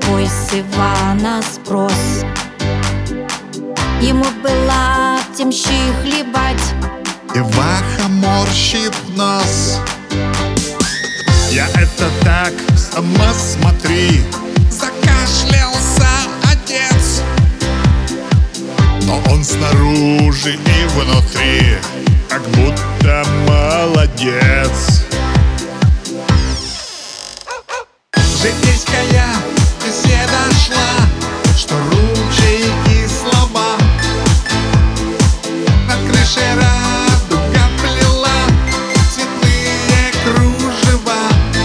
какой с Ивана спрос. Ему было темщи хлебать. Иваха морщит нос. Я это так, сама смотри. Закашлялся отец, но он снаружи и внутри как будто молодец. Житейская беседа шла, что ручейки слова над крышей радуга плела цветные кружева.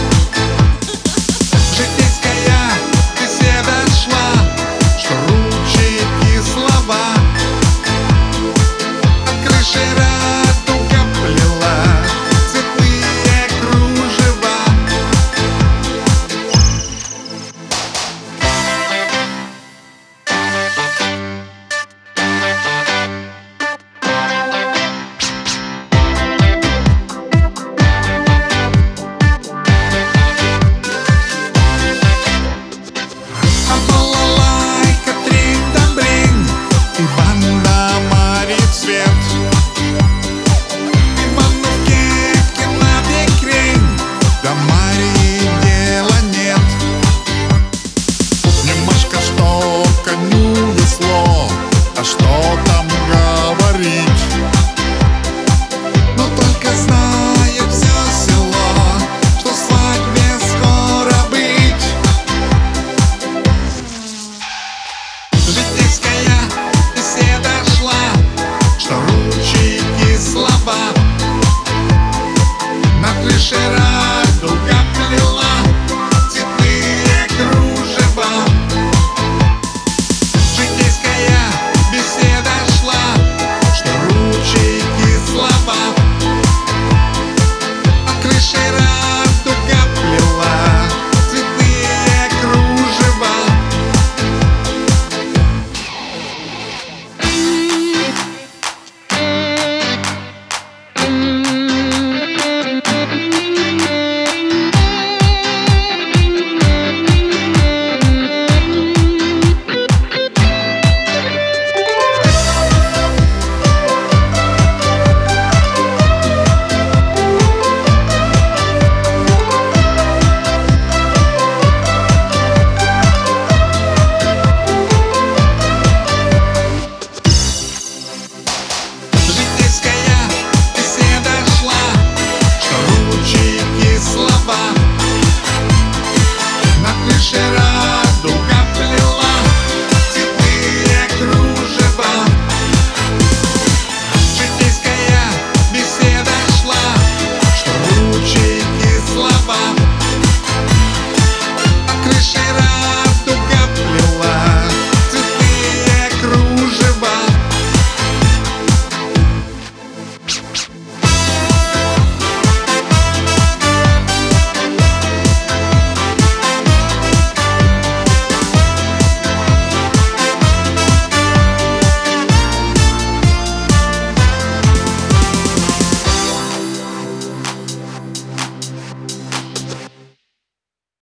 Житейская беседа шла, что ручейки слова над крышей радуга плела цветные кружева. А что там говорить? Но только знает все село, что свадьбе скоро быть. Житейская беседа шла, что ручейки слова на крыше